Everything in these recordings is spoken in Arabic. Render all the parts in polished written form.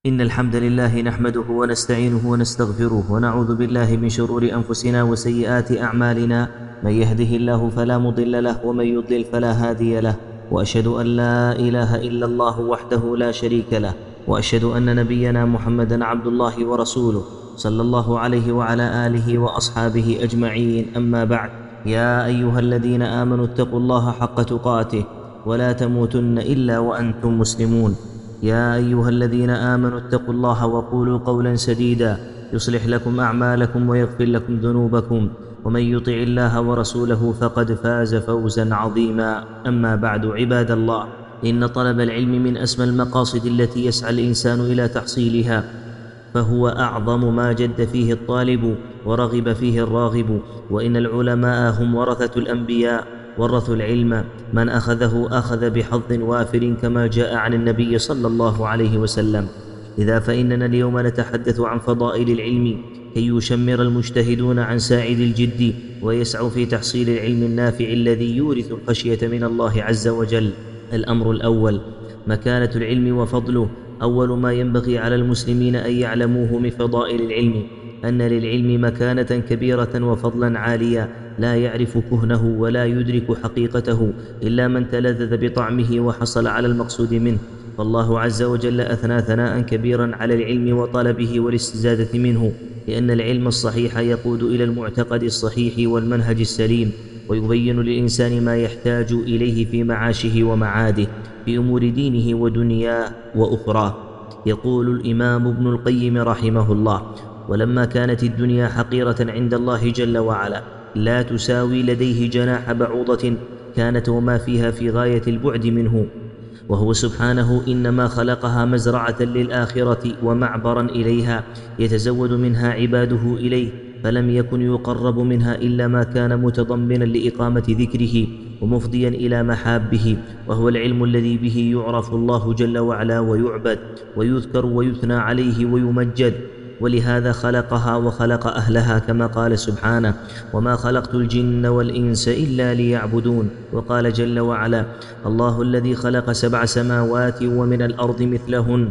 إن الحمد لله نحمده ونستعينه ونستغفره ونعوذ بالله من شرور أنفسنا وسيئات أعمالنا. من يهده الله فلا مضل له ومن يضلل فلا هادي له، وأشهد أن لا إله إلا الله وحده لا شريك له، وأشهد أن نبينا محمدا عبد الله ورسوله صلى الله عليه وعلى آله وأصحابه أجمعين. أما بعد، يا أيها الذين آمنوا اتقوا الله حق تقاته ولا تموتن إلا وأنتم مسلمون. يا أيها الذين آمنوا اتقوا الله وقولوا قولا سديدا يصلح لكم أعمالكم ويغفر لكم ذنوبكم، ومن يطع الله ورسوله فقد فاز فوزا عظيما. أما بعد، عباد الله، إن طلب العلم من أسمى المقاصد التي يسعى الإنسان إلى تحصيلها، فهو أعظم ما جد فيه الطالب ورغب فيه الراغب. وإن العلماء هم ورثة الأنبياء، ورثوا العلم، من أخذه أخذ بحظ وافر كما جاء عن النبي صلى الله عليه وسلم. لذا فإننا اليوم نتحدث عن فضائل العلم كي يشمر المجتهدون عن ساعد الجد ويسعوا في تحصيل العلم النافع الذي يورث الخشية من الله عز وجل. الأمر الأول: مكانة العلم وفضله. أول ما ينبغي على المسلمين أن يعلموه من فضائل العلم أن للعلم مكانة كبيرة وفضلا عاليا، لا يعرف كهنه ولا يدرك حقيقته إلا من تلذذ بطعمه وحصل على المقصود منه. فالله عز وجل أثنى ثناء كبيرا على العلم وطلبه والاستزادة منه، لأن العلم الصحيح يقود إلى المعتقد الصحيح والمنهج السليم، ويبين للإنسان ما يحتاج إليه في معاشه ومعاده، في أمور دينه ودنياه وأخراه. يقول الإمام ابن القيم رحمه الله: ولما كانت الدنيا حقيرة عند الله جل وعلا لا تساوي لديه جناح بعوضة، كانت وما فيها في غاية البعد منه، وهو سبحانه إنما خلقها مزرعة للآخرة ومعبرا إليها يتزود منها عباده إليه، فلم يكن يقرب منها إلا ما كان متضمنا لإقامة ذكره ومفضيا إلى محابه، وهو العلم الذي به يعرف الله جل وعلا ويعبد ويذكر ويثنى عليه ويمجد. ولهذا خلقها وخلق أهلها، كما قال سبحانه: وما خلقت الجن والإنس إلا ليعبدون. وقال جل وعلا: الله الذي خلق 7 سماوات ومن الأرض مثلهن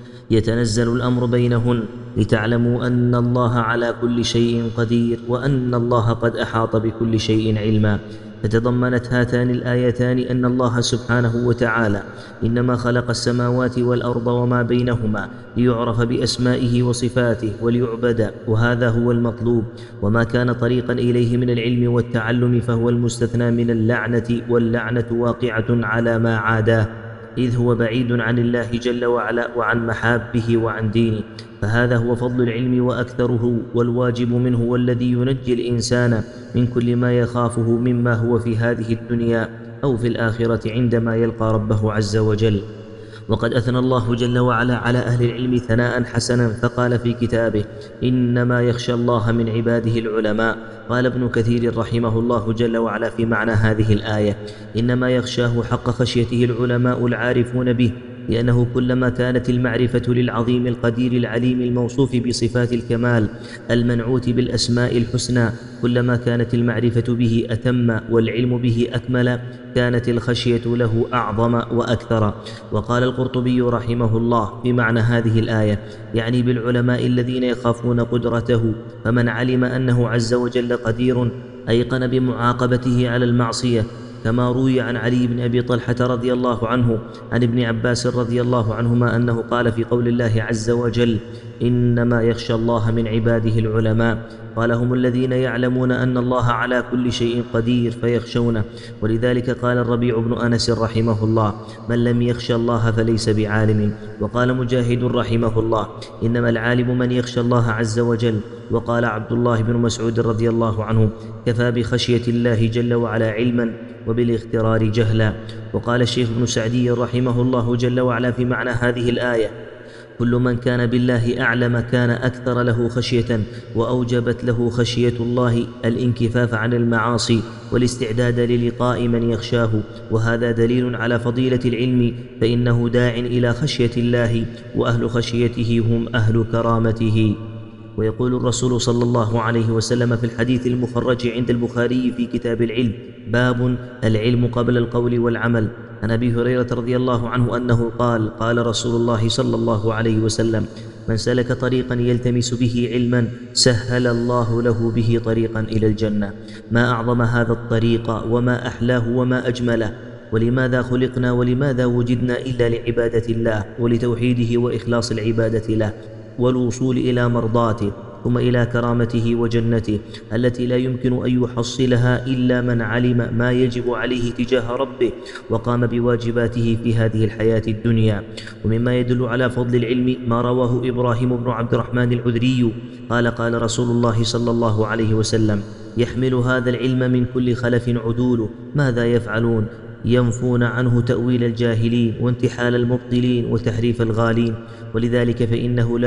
يتنزل الأمر بينهن لتعلموا أن الله على كل شيء قدير وأن الله قد أحاط بكل شيء علما. فتضمنت هاتان الآيتان أن الله سبحانه وتعالى إنما خلق السماوات والأرض وما بينهما ليعرف بأسمائه وصفاته وليعبد، وهذا هو المطلوب. وما كان طريقا إليه من العلم والتعلم فهو المستثنى من اللعنة، واللعنة واقعة على ما عاداه، إذ هو بعيد عن الله جل وعلا وعن محابه وعن دينه. فهذا هو فضل العلم وأكثره، والواجب منه والذي ينجي الإنسان من كل ما يخافه مما هو في هذه الدنيا أو في الآخرة عندما يلقى ربه عز وجل. وقد أثنى الله جل وعلا على أهل العلم ثناء حسنا، فقال في كتابه: إنما يخشى الله من عباده العلماء. قال ابن كثير رحمه الله جل وعلا في معنى هذه الآية: إنما يخشاه حق خشيته العلماء العارفون به، لأنه كلما كانت المعرفة للعظيم القدير العليم الموصوف بصفات الكمال المنعوت بالأسماء الحسنى، كلما كانت المعرفة به أتم والعلم به أكمل، كانت الخشية له أعظم وأكثر. وقال القرطبي رحمه الله في معنى هذه الآية: يعني بالعلماء الذين يخافون قدرته، فمن علم أنه عز وجل قدير أيقن بمعاقبته على المعصية، كما روي عن علي بن أبي طلحة رضي الله عنه عن ابن عباس رضي الله عنهما أنه قال في قول الله عز وجل: إنما يخشى الله من عباده العلماء، قال: هم الذين يعلمون أن الله على كل شيء قدير فيخشونه. ولذلك قال الربيع بن أنس رحمه الله: من لم يخشى الله فليس بعالم. وقال مجاهد رحمه الله: إنما العالم من يخشى الله عز وجل. وقال عبد الله بن مسعود رضي الله عنه: كفى بخشية الله جل وعلا علما وبالاغترار جهلا. وقال الشيخ ابن سعدي رحمه الله جل وعلا في معنى هذه الآية: كل من كان بالله أعلم كان أكثر له خشية، وأوجبت له خشية الله الانكفاف عن المعاصي والاستعداد للقاء من يخشاه. وهذا دليل على فضيلة العلم، فإنه داع إلى خشية الله، وأهل خشيته هم أهل كرامته. ويقول الرسول صلى الله عليه وسلم في الحديث المخرج عند البخاري في كتاب العلم: باب العلم قبل القول والعمل. عن أبي هريرة رضي الله عنه أنه قال: قال رسول الله صلى الله عليه وسلم: من سلك طريقا يلتمس به علما سهل الله له به طريقا إلى الجنة. ما أعظم هذا الطريق وما أحلاه وما أجمله. ولماذا خلقنا ولماذا وجدنا إلا لعبادة الله ولتوحيده وإخلاص العبادة له والوصول إلى مرضاته ثم إلى كرامته وجنته التي لا يمكن أن يحصلها إلا من علم ما يجب عليه تجاه ربه وقام بواجباته في هذه الحياة الدنيا. ومما يدل على فضل العلم ما رواه إبراهيم بن عبد الرحمن العذري قال: قال رسول الله صلى الله عليه وسلم: يحمل هذا العلم من كل خلف عدول ماذا يفعلون؟ ينفون عنه تأويل الجاهلين وانتحال المبطلين وتحريف الغالين. ولذلك فإنه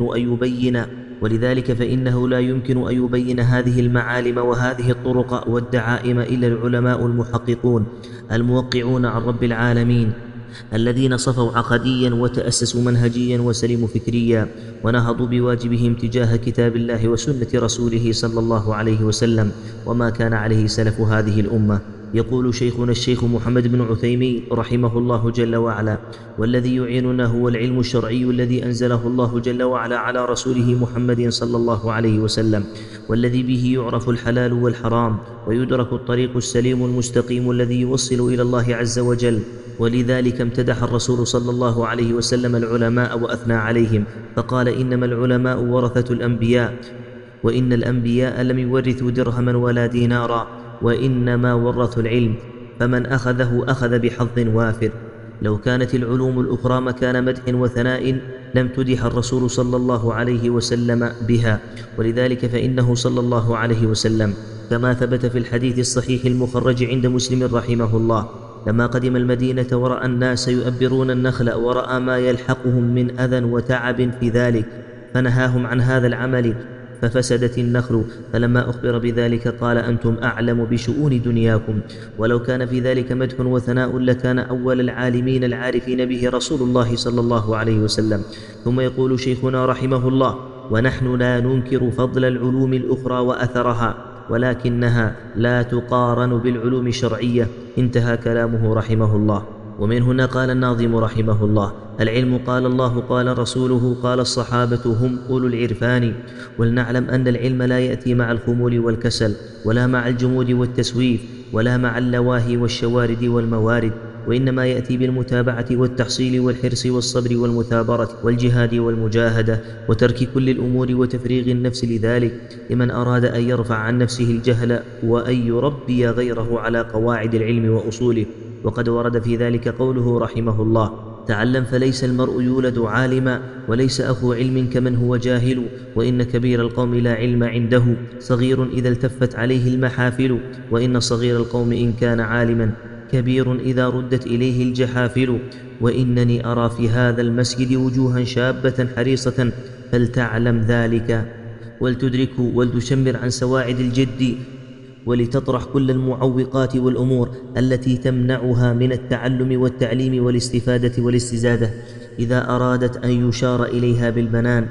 لا يمكن أن يبين هذه المعالم وهذه الطرق والدعائم إلا العلماء المحققون الموقعون عن رب العالمين، الذين صفوا عقديا وتأسسوا منهجيا وسلموا فكريا ونهضوا بواجبهم تجاه كتاب الله وسنة رسوله صلى الله عليه وسلم وما كان عليه سلف هذه الأمة. يقول شيخنا الشيخ محمد بن عثيمين رحمه الله جل وعلا: والذي يعيننا هو العلم الشرعي الذي أنزله الله جل وعلا على رسوله محمد صلى الله عليه وسلم، والذي به يعرف الحلال والحرام ويدرك الطريق السليم المستقيم الذي يوصل إلى الله عز وجل. ولذلك امتدح الرسول صلى الله عليه وسلم العلماء وأثنى عليهم فقال: إنما العلماء ورثة الأنبياء، وإن الأنبياء لم يورثوا درهما ولا دينارا، وإنما ورثوا العلم، فمن أخذه أخذ بحظ وافر. لو كانت العلوم الأخرى مكان مدح وثناء لم تدح الرسول صلى الله عليه وسلم بها. ولذلك فإنه صلى الله عليه وسلم كما ثبت في الحديث الصحيح المخرج عند مسلم رحمه الله: لما قدم المدينة ورأى الناس يؤبرون النخل ورأى ما يلحقهم من أذى وتعب في ذلك فنهاهم عن هذا العمل ففسدت النخل، فلما أخبر بذلك قال: أنتم أعلم بشؤون دنياكم. ولو كان في ذلك مدح وثناء لكان أول العالمين العارفين به رسول الله صلى الله عليه وسلم. ثم يقول شيخنا رحمه الله: ونحن لا ننكر فضل العلوم الأخرى وأثرها، ولكنها لا تقارن بالعلوم الشرعية. انتهى كلامه رحمه الله. ومن هنا قال الناظم رحمه الله: العلم قال الله قال رسوله قال الصحابة هم أولو العرفان. ولنعلم أن العلم لا يأتي مع الخمول والكسل ولا مع الجمود والتسويف ولا مع اللواهي والشوارد والموارد، وإنما يأتي بالمتابعة والتحصيل والحرص والصبر والمثابرة والجهاد والمجاهدة وترك كل الأمور وتفريغ النفس لذلك، لمن أراد أن يرفع عن نفسه الجهل وأن يربي غيره على قواعد العلم وأصوله. وقد ورد في ذلك قوله رحمه الله: تعلم فليس المرء يولد عالما، وليس أخو علم كمن هو جاهل، وإن كبير القوم لا علم عنده، صغير إذا التفت عليه المحافل، وإن صغير القوم إن كان عالما كبير إذا ردت إليه الجحافل. وإنني أرى في هذا المسجد وجوها شابة حريصة، فلتعلم ذلك ولتدرك ولتشمر عن سواعد الجد، ولتطرح كل المعوقات والأمور التي تمنعها من التعلم والتعليم والاستفادة والاستزادة إذا أرادت أن يشار إليها بالبنان،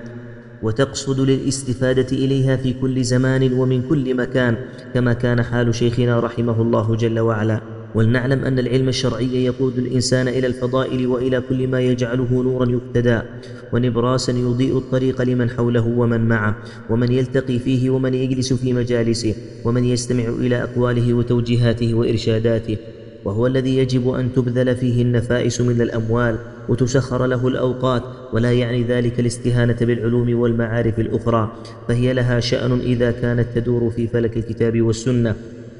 وتقصد للاستفادة إليها في كل زمان ومن كل مكان، كما كان حال شيخنا رحمه الله جل وعلا. ولنعلم أن العلم الشرعي يقود الإنسان إلى الفضائل وإلى كل ما يجعله نورا يقتدى ونبراسا يضيء الطريق لمن حوله ومن معه ومن يلتقي فيه ومن يجلس في مجالسه ومن يستمع إلى أقواله وتوجيهاته وإرشاداته، وهو الذي يجب أن تبذل فيه النفائس من الأموال وتسخر له الأوقات. ولا يعني ذلك الاستهانة بالعلوم والمعارف الأخرى، فهي لها شأن إذا كانت تدور في فلك الكتاب والسنة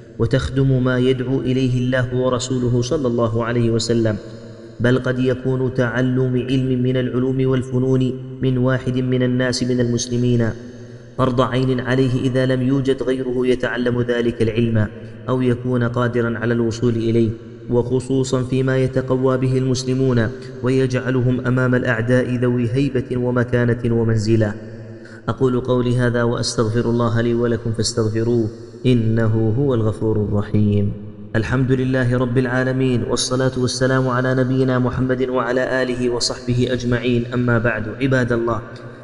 وتخدم ما يدعو إليه الله ورسوله صلى الله عليه وسلم. بل قد يكون تعلم علم من العلوم والفنون من واحد من الناس من المسلمين فرض عين عليه إذا لم يوجد غيره يتعلم ذلك العلم أو يكون قادرا على الوصول إليه، وخصوصا فيما يتقوى به المسلمون ويجعلهم أمام الأعداء ذوي هيبة ومكانة ومنزلة. أقول قولي هذا وأستغفر الله لي ولكم فاستغفروه إنه هو الغفور الرحيم. الحمد لله رب العالمين، والصلاة والسلام على نبينا محمد وعلى آله وصحبه أجمعين. أما بعد، عباد الله،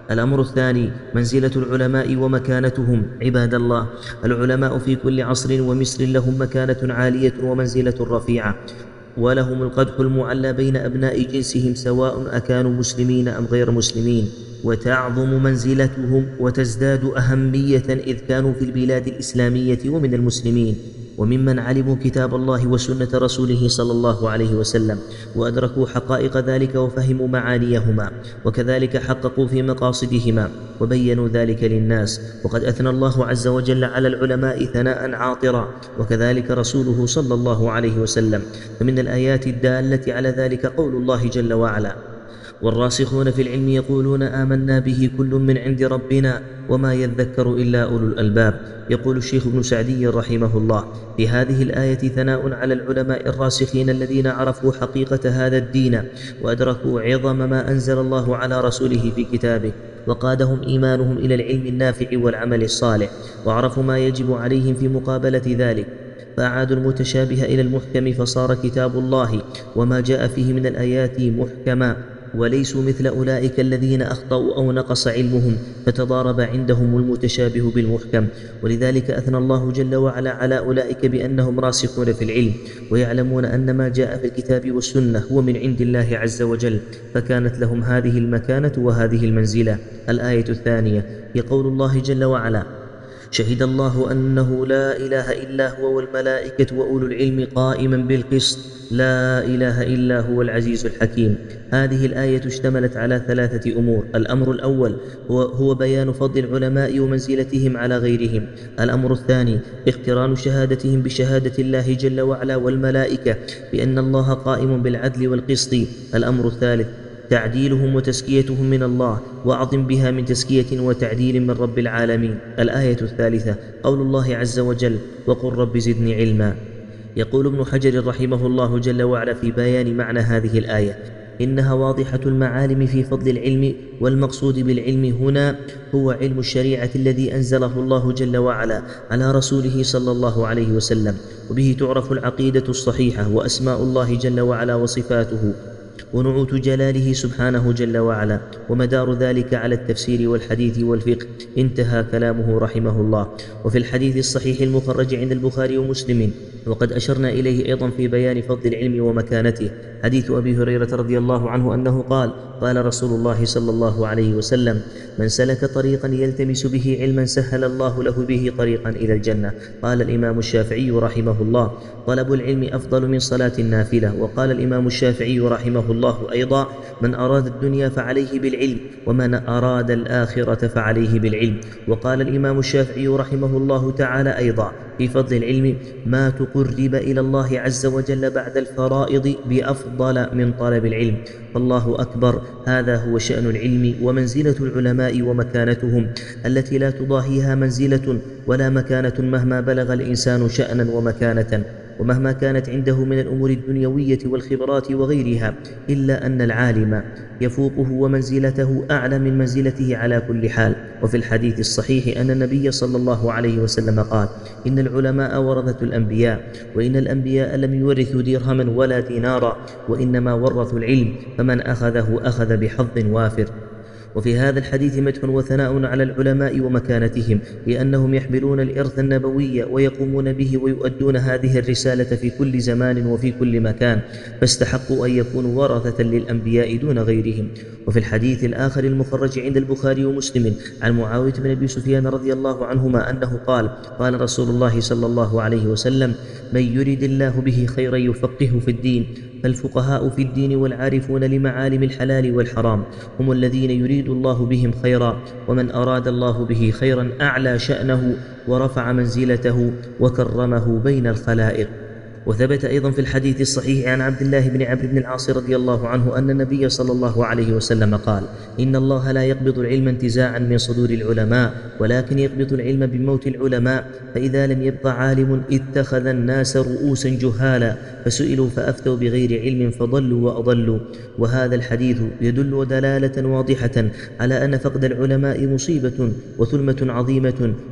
الأمر الثاني: منزلة العلماء ومكانتهم. عباد الله، العلماء في كل عصر ومصر لهم مكانة عالية ومنزلة رفيعة، ولهم القدح المعلى بين أبناء جنسهم سواء أكانوا مسلمين أم غير مسلمين، وتعظم منزلتهم وتزداد أهمية إذ كانوا في البلاد الإسلامية ومن المسلمين وممن علموا كتاب الله وسنة رسوله صلى الله عليه وسلم، وأدركوا حقائق ذلك وفهموا معانيهما، وكذلك حققوا في مقاصدهما وبينوا ذلك للناس. وقد أثنى الله عز وجل على العلماء ثناء عاطرا، وكذلك رسوله صلى الله عليه وسلم. فمن الآيات الدالة على ذلك قول الله جل وعلا: والراسخون في العلم يقولون آمنا به كل من عند ربنا وما يذكر إلا أولو الألباب. يقول الشيخ ابن سعدي رحمه الله: في هذه الآية ثناء على العلماء الراسخين الذين عرفوا حقيقة هذا الدين وأدركوا عظم ما أنزل الله على رسوله في كتابه، وقادهم إيمانهم إلى العلم النافع والعمل الصالح، وعرفوا ما يجب عليهم في مقابلة ذلك، فأعادوا المتشابه إلى المحكم، فصار كتاب الله وما جاء فيه من الآيات محكما، وليسوا مثل أولئك الذين أخطأوا أو نقص علمهم فتضارب عندهم المتشابه بالمحكم. ولذلك أثنى الله جل وعلا على أولئك بأنهم راسخون في العلم، ويعلمون أن ما جاء في الكتاب والسنة هو من عند الله عز وجل، فكانت لهم هذه المكانة وهذه المنزلة. الآية الثانية هي قول الله جل وعلا: شهد الله أنه لا إله إلا هو والملائكة وأولو العلم قائما بالقسط لا إله إلا هو العزيز الحكيم. هذه الآية اشتملت على 3 أمور: الأمر الأول هو بيان فضل العلماء ومنزلتهم على غيرهم. الأمر الثاني اقتران شهادتهم بشهادة الله جل وعلا والملائكة بأن الله قائم بالعدل والقسط. الأمر الثالث تعديلهم وتزكيتهم من الله، وأعظم بها من تزكية وتعديل من رب العالمين. الآية الثالثة قول الله عز وجل: وقل رب زدني علما. يقول ابن حجر رحمه الله جل وعلا في بيان معنى هذه الآية: إنها واضحة المعالم في فضل العلم، والمقصود بالعلم هنا هو علم الشريعة الذي أنزله الله جل وعلا على رسوله صلى الله عليه وسلم، وبه تعرف العقيدة الصحيحة وأسماء الله جل وعلا وصفاته ونعوت جلاله سبحانه جل وعلا، ومدار ذلك على التفسير والحديث والفقه. انتهى كلامه رحمه الله. وفي الحديث الصحيح المخرج عند البخاري ومسلم، وقد أشرنا إليه أيضا في بيان فضل العلم ومكانته، حديث أبي هريرة رضي الله عنه أنه قال: قال رسول الله صلى الله عليه وسلم: من سلك طريقا يلتمس به علما سهل الله له به طريقا إلى الجنة. قال الإمام الشافعي رحمه الله: طلب العلم أفضل من صلاة النافلة. وقال الإمام الشافعي رحمه الله أيضا: من أراد الدنيا فعليه بالعلم، ومن أراد الآخرة فعليه بالعلم. وقال الإمام الشافعي رحمه الله تعالى أيضا في فضل العلم: ما تقرب إلى الله عز وجل بعد الفرائض بأفضل من طلب العلم. فالله أكبر. هذا هو شأن العلم ومنزلة العلماء ومكانتهم التي لا تضاهيها منزلة ولا مكانة مهما بلغ الإنسان شأنا ومكانة، ومهما كانت عنده من الأمور الدنيوية والخبرات وغيرها، إلا أن العالم يفوقه ومنزلته أعلى من منزلته على كل حال. وفي الحديث الصحيح أن النبي صلى الله عليه وسلم قال: إن العلماء ورثة الأنبياء، وإن الأنبياء لم يورثوا درهما ولا دينارا، وإنما ورثوا العلم، فمن أخذه أخذ بحظ وافر. وفي هذا الحديث مدح وثناء على العلماء ومكانتهم، لأنهم يحملون الإرث النبوي ويقومون به ويؤدون هذه الرسالة في كل زمان وفي كل مكان، فاستحقوا أن يكونوا ورثة للأنبياء دون غيرهم. وفي الحديث الآخر المخرج عند البخاري ومسلم عن معاوية بن أبي سفيان رضي الله عنهما أنه قال: قال رسول الله صلى الله عليه وسلم: من يرد الله به خيرا يفقهه في الدين. فالفقهاء في الدين والعارفون لمعالم الحلال والحرام هم الذين يريد الله بهم خيرا، ومن أراد الله به خيرا أعلى شأنه ورفع منزلته وكرمه بين الخلائق. وثبت أيضا في الحديث الصحيح عن عبد الله بن عمرو بن العاص رضي الله عنه أن النبي صلى الله عليه وسلم قال: إن الله لا يقبض العلم انتزاعا من صدور العلماء، ولكن يقبض العلم بموت العلماء، فإذا لم يبق عالم اتخذ الناس رؤوسا جهالا فسئلوا فأفتوا بغير علم فضلوا وأضلوا. وهذا الحديث يدل دلالة واضحة على أن فقد العلماء مصيبة وثلمة عظيمة،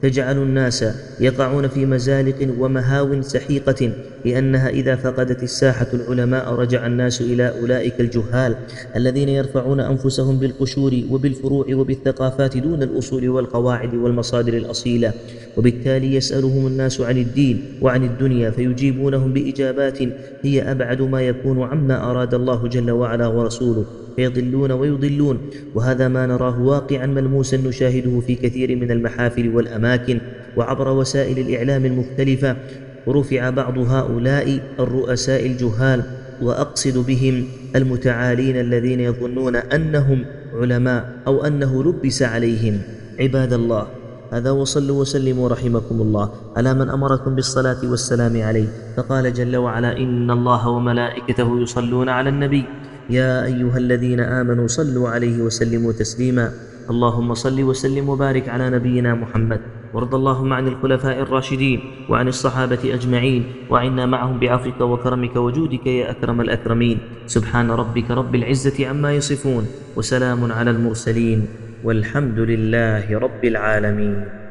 تجعل الناس يقعون في مزالق ومهاو سحيقة، لأنها إذا فقدت الساحة العلماء رجع الناس إلى أولئك الجهال الذين يرفعون أنفسهم بالقشور وبالفروع وبالثقافات دون الأصول والقواعد والمصادر الأصيلة، وبالتالي يسألهم الناس عن الدين وعن الدنيا فيجيبونهم بإجابات هي أبعد ما يكون عما أراد الله جل وعلا ورسوله، فيضلون ويضلون. وهذا ما نراه واقعا ملموسا نشاهده في كثير من المحافل والأماكن وعبر وسائل الإعلام المختلفة. ورفع بعض هؤلاء الرؤساء الجهال، وأقصد بهم المتعالين الذين يظنون أنهم علماء أو أنه لبس عليهم. عباد الله، هذا وصلوا وسلموا رحمكم الله على من أمركم بالصلاة والسلام عليه، فقال جل وعلا: إن الله وملائكته يصلون على النبي يا أيها الذين آمنوا صلوا عليه وسلموا تسليما. اللهم صل وسلم وبارك على نبينا محمد، وارض اللهم عن الخلفاء الراشدين وعن الصحابة أجمعين، وعنا معهم بعفوك وكرمك وجودك يا أكرم الأكرمين. سبحان ربك رب العزة عما يصفون، وسلام على المرسلين، والحمد لله رب العالمين.